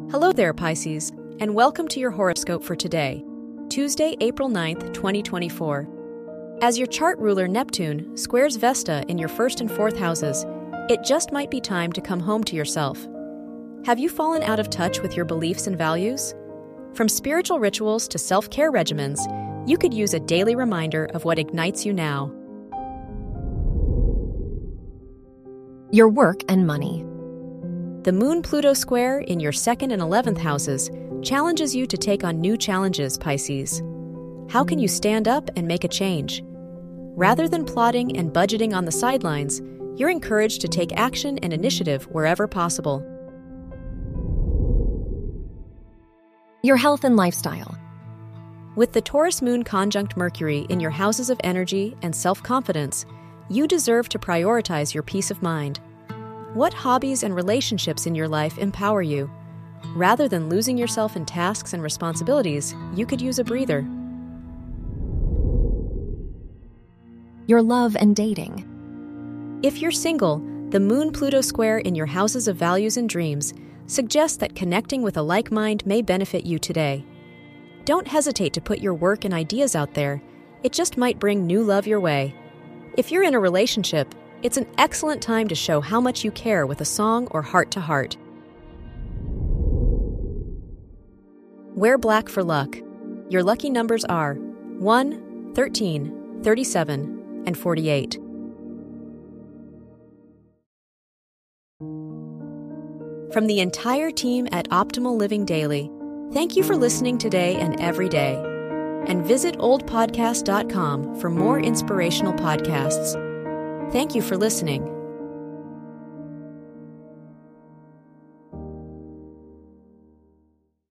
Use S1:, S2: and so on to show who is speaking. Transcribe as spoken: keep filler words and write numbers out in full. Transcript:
S1: Hello there, Pisces, and welcome to your horoscope for today, Tuesday, April ninth, twenty twenty-four. As your chart ruler Neptune squares Vesta in your first and fourth houses, it just might be time to come home to yourself. Have you fallen out of touch with your beliefs and values? From spiritual rituals to self-care regimens, you could use a daily reminder of what ignites you now.
S2: Your work and money.
S1: The Moon-Pluto square in your second and eleventh houses challenges you to take on new challenges, Pisces. How can you stand up and make a change? Rather than plotting and budgeting on the sidelines, you're encouraged to take action and initiative wherever possible.
S2: Your health and lifestyle.
S1: With the Taurus moon conjunct Mercury in your houses of energy and self-confidence, you deserve to prioritize your peace of mind. What hobbies and relationships in your life empower you? Rather than losing yourself in tasks and responsibilities, you could use a breather.
S2: Your love and dating.
S1: If you're single, the Moon-Pluto square in your houses of values and dreams suggests that connecting with a like mind may benefit you today. Don't hesitate to put your work and ideas out there. It just might bring new love your way. If you're in a relationship, it's an excellent time to show how much you care with a song or heart-to-heart. Wear black for luck. Your lucky numbers are one, thirteen, thirty-seven, and forty-eight. From the entire team at Optimal Living Daily, thank you for listening today and every day. And visit old podcast dot com for more inspirational podcasts. Thank you for listening.